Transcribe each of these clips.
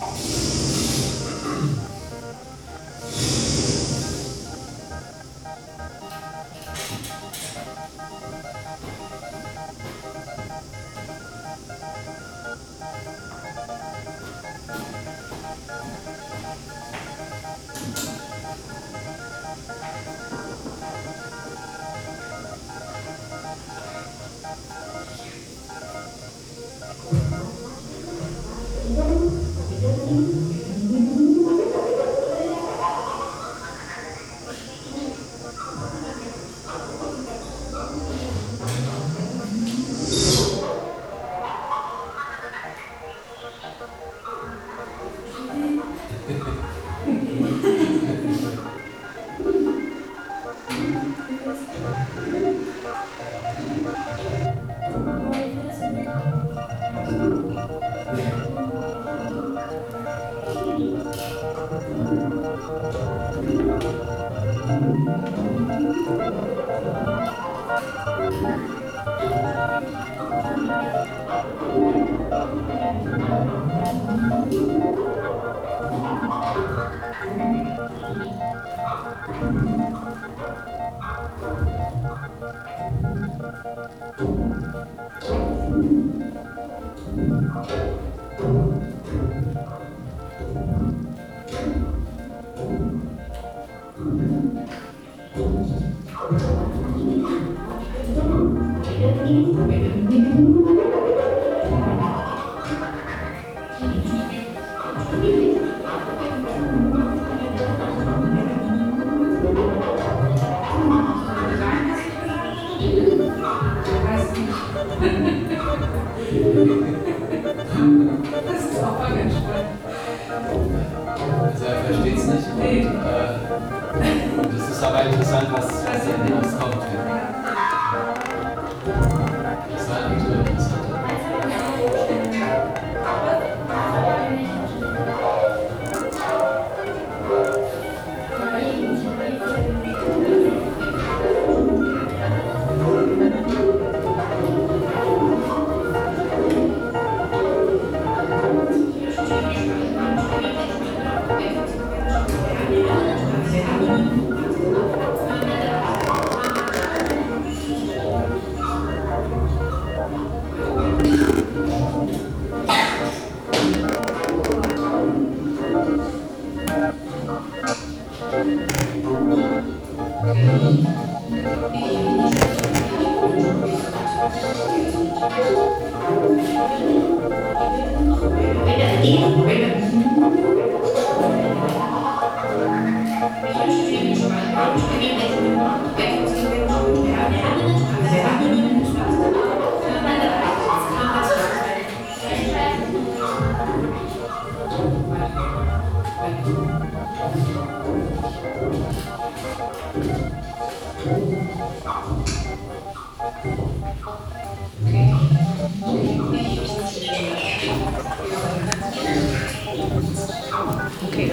Okay.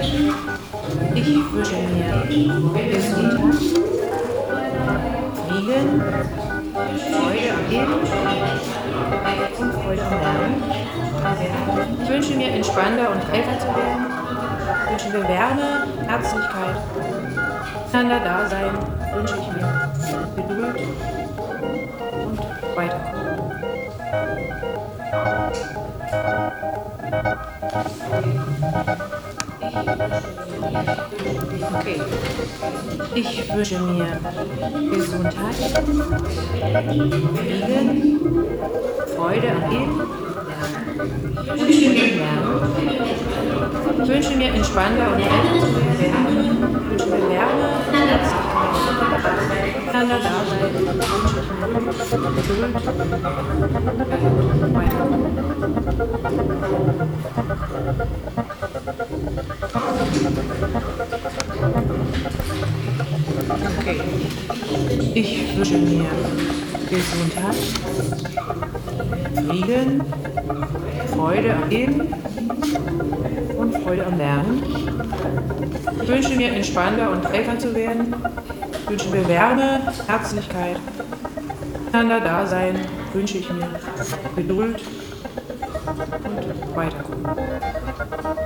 Ich wünsche mir Gesundheit, Frieden, Freude am Leben und Freude am Lernen. Ich wünsche mir entspannter und älter zu werden. Ich wünsche mir Wärme, Herzlichkeit, miteinander Dasein wünsche ich mir Geduld und Weiterkommen. Okay. Ich wünsche mir Gesundheit, Frieden, Freude am Leben und Freude am Lernen. Ich wünsche mir entspannter und älter zu werden. Ich wünsche mir Wärme, Herzlichkeit, miteinander Dasein wünsche ich mir Geduld und Weiterkommen. Okay. Ich wünsche mir Gesundheit, Frieden, Freude am Leben und Freude am Lernen. Ich wünsche mir entspannter und älter zu werden. Ich wünsche mir Wärme, Herzlichkeit, miteinander Dasein wünsche ich mir Geduld und Weiterkommen.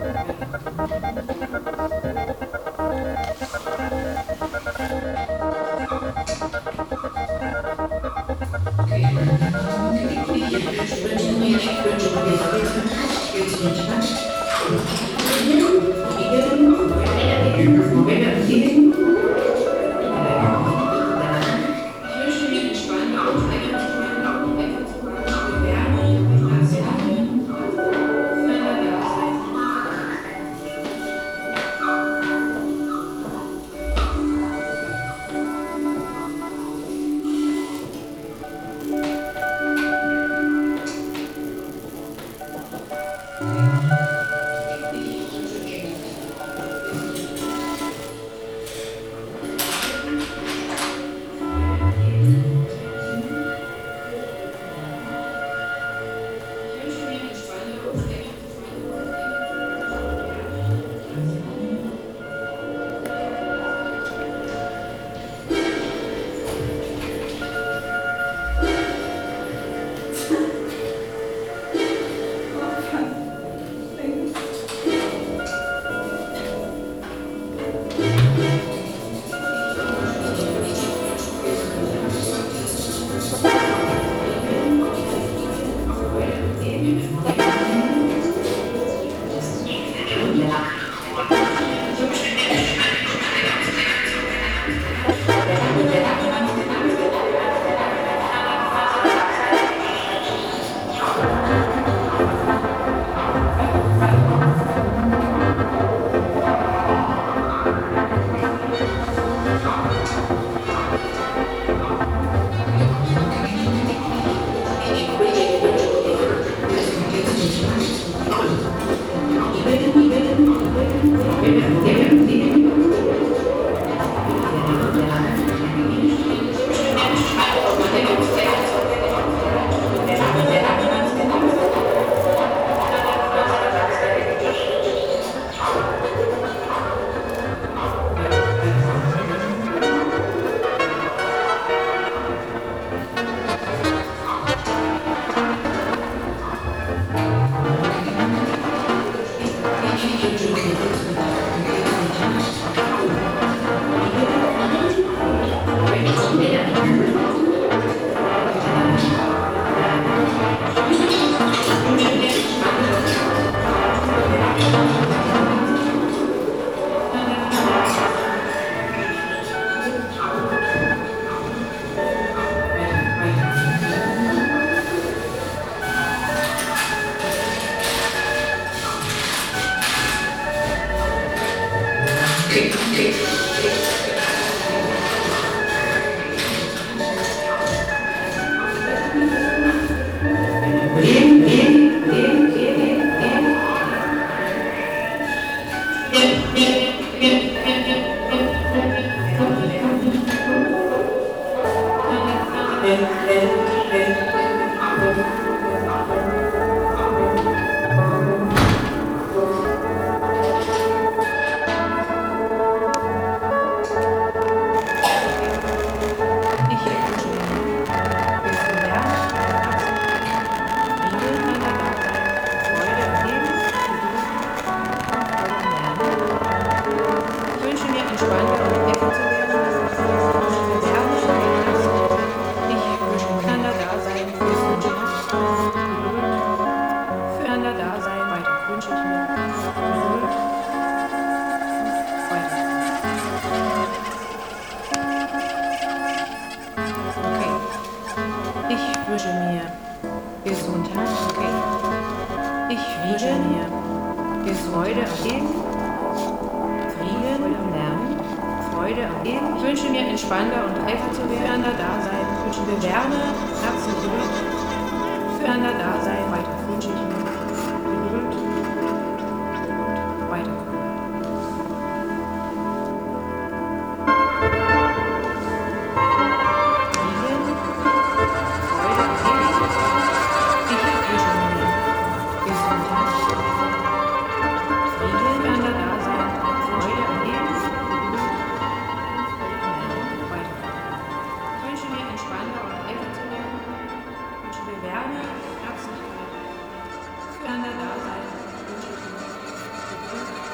Füreinander da sein, wünsche ich mir.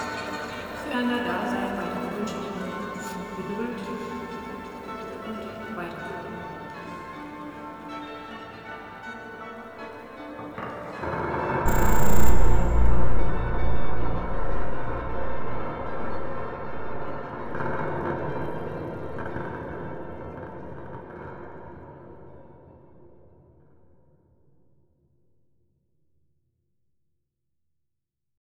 füreinander da